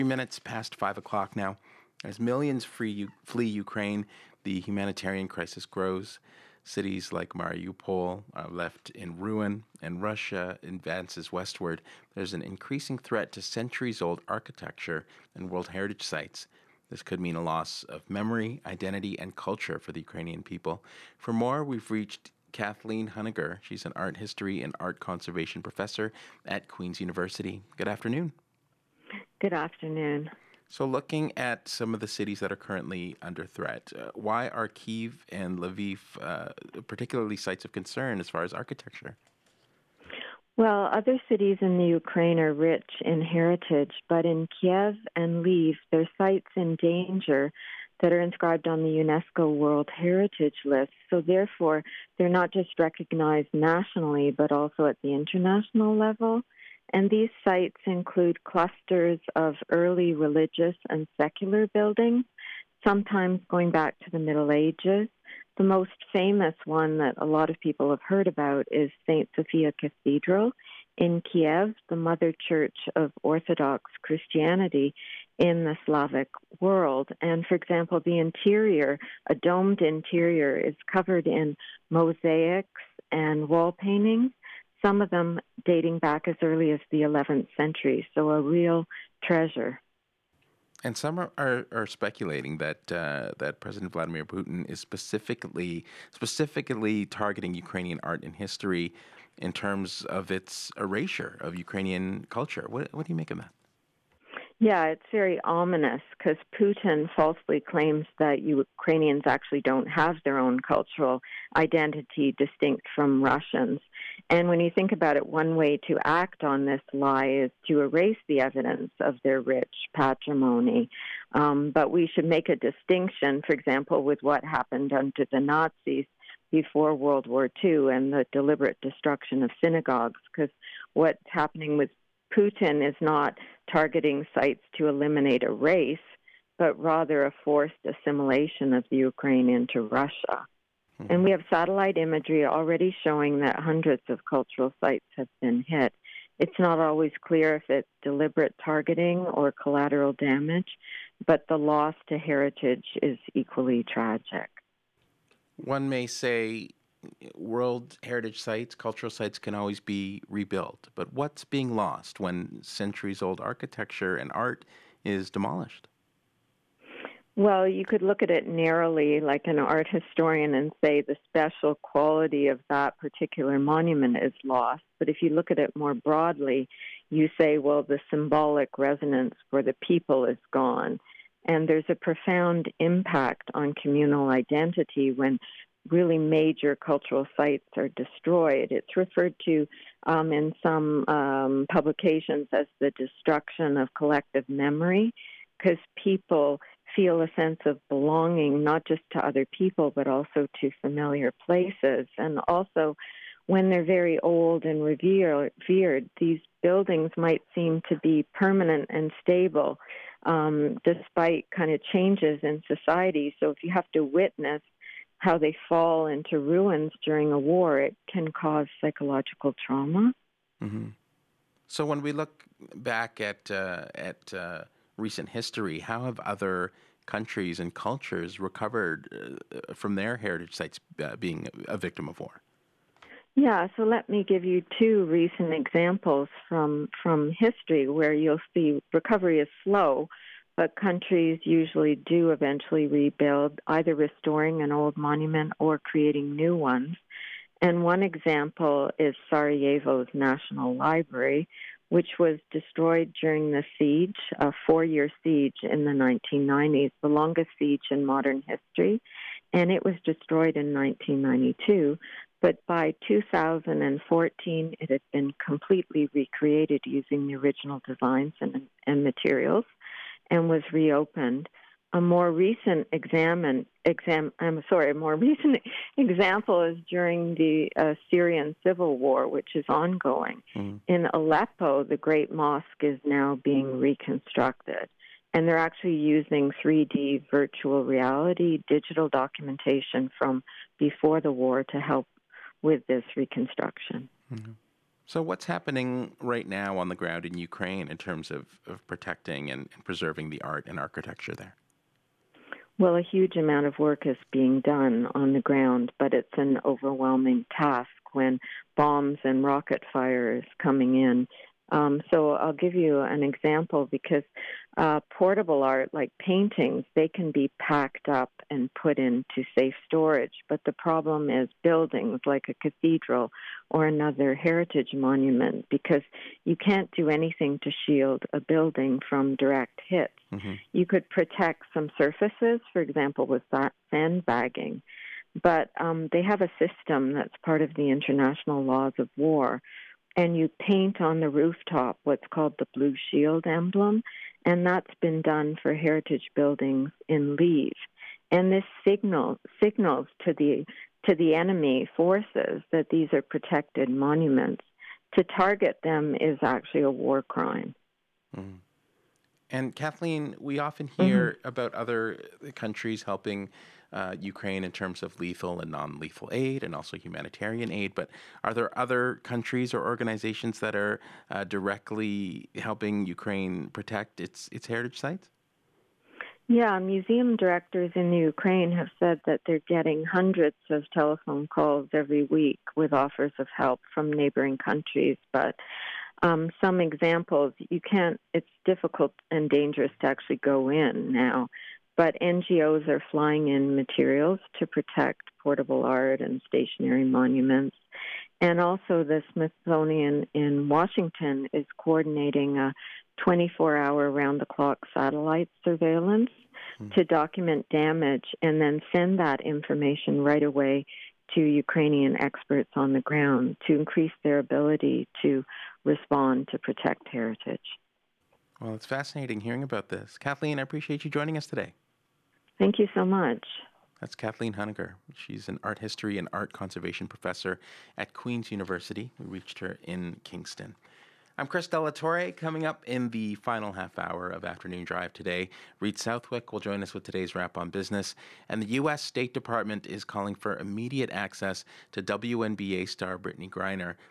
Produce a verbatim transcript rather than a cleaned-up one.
Three minutes past five o'clock now. As millions free, flee Ukraine, the humanitarian crisis grows. Cities like Mariupol are left in ruin, and Russia advances westward. There's an increasing threat to centuries-old architecture and World Heritage sites. This could mean a loss of memory, identity, and culture for the Ukrainian people. For more, we've reached Kathleen Honegger. She's an art history and art conservation professor at Queen's University. Good afternoon. Good afternoon. So looking at some of the cities that are currently under threat, uh, why are Kyiv and Lviv uh, particularly sites of concern as far as architecture? Well, other cities in the Ukraine are rich in heritage, but in Kiev and Lviv, there are sites in danger that are inscribed on the UNESCO World Heritage List. So therefore, they're not just recognized nationally, but also at the international level. And these sites include clusters of early religious and secular buildings, sometimes going back to the Middle Ages. The most famous one that a lot of people have heard about is Saint Sophia Cathedral in Kiev, the mother church of Orthodox Christianity in the Slavic world. And for example, the interior, a domed interior, is covered in mosaics and wall paintings, some of them dating back as early as the eleventh century, so a real treasure. And some are, are, are speculating that uh, that President Vladimir Putin is specifically specifically targeting Ukrainian art and history in terms of its erasure of Ukrainian culture. What, what do you make of that? Yeah, it's very ominous because Putin falsely claims that Ukrainians actually don't have their own cultural identity distinct from Russians. And when you think about it, one way to act on this lie is to erase the evidence of their rich patrimony. Um, but we should make a distinction, for example, with what happened under the Nazis before World War Two and the deliberate destruction of synagogues, because what's happening with Putin is not targeting sites to eliminate a race, but rather a forced assimilation of the Ukraine into Russia. Mm-hmm. And we have satellite imagery already showing that hundreds of cultural sites have been hit. It's not always clear if it's deliberate targeting or collateral damage, but the loss to heritage is equally tragic. One may say World Heritage sites, cultural sites can always be rebuilt. But what's being lost when centuries-old architecture and art is demolished? Well, you could look at it narrowly like an art historian and say the special quality of that particular monument is lost. But if you look at it more broadly, you say, well, the symbolic resonance for the people is gone. And there's a profound impact on communal identity when really major cultural sites are destroyed. It's referred to um, in some um, publications as the destruction of collective memory, because people feel a sense of belonging not just to other people, but also to familiar places. And also, when they're very old and revered, these buildings might seem to be permanent and stable, um, despite kind of changes in society. So if you have to witness how they fall into ruins during a war, it can cause psychological trauma. Mm-hmm. So when we look back at uh, at uh, recent history, how have other countries and cultures recovered uh, from their heritage sites uh, being a victim of war? Yeah, so let me give you two recent examples from from history where you'll see recovery is slow, but countries usually do eventually rebuild, either restoring an old monument or creating new ones. And one example is Sarajevo's National Library, which was destroyed during the siege, a four-year siege in the nineteen nineties, the longest siege in modern history. And it was destroyed in nineteen ninety-two. But by two thousand fourteen, it had been completely recreated using the original designs and, and materials, and was reopened. A more recent examine, exam, I'm sorry, a more recent example is during the uh, Syrian civil war, which is ongoing. Mm. In Aleppo, the Great Mosque is now being reconstructed, and they're actually using three D virtual reality, digital documentation from before the war to help with this reconstruction. Mm-hmm. So, what's happening right now on the ground in Ukraine in terms of, of protecting and, and preserving the art and architecture there? Well, a huge amount of work is being done on the ground, but it's an overwhelming task when bombs and rocket fire is coming in. Um, so I'll give you an example because uh, portable art, like paintings, they can be packed up and put into safe storage. But the problem is buildings like a cathedral or another heritage monument, because you can't do anything to shield a building from direct hits. Mm-hmm. You could protect some surfaces, for example, with that sandbagging, but um, they have a system that's part of the international laws of war, and you paint on the rooftop what's called the Blue Shield emblem, and that's been done for heritage buildings in Lviv. And this signal signals to the to the enemy forces that these are protected monuments. To target them is actually a war crime. Mm. And Kathleen, we often Mm-hmm. hear about other countries helping uh, Ukraine in terms of lethal and non-lethal aid and also humanitarian aid. But are there other countries or organizations that are uh, directly helping Ukraine protect its its heritage sites? Yeah, museum directors in the Ukraine have said that they're getting hundreds of telephone calls every week with offers of help from neighboring countries. But um, some examples, you can't, it's difficult and dangerous to actually go in now. But N G Os are flying in materials to protect portable art and stationary monuments. And also the Smithsonian in Washington is coordinating a twenty-four hour round-the-clock satellite surveillance Mm. to document damage and then send that information right away to Ukrainian experts on the ground to increase their ability to respond to protect heritage. Well, it's fascinating hearing about this. Kathleen, I appreciate you joining us today. Thank you so much. That's Kathleen Honegger. She's an art history and art conservation professor at Queen's University. We reached her in Kingston. I'm Chris Delatorre. Coming up in the final half hour of Afternoon Drive today, Reed Southwick will join us with today's Wrap on Business. And the U S State Department is calling for immediate access to W N B A star Brittany Griner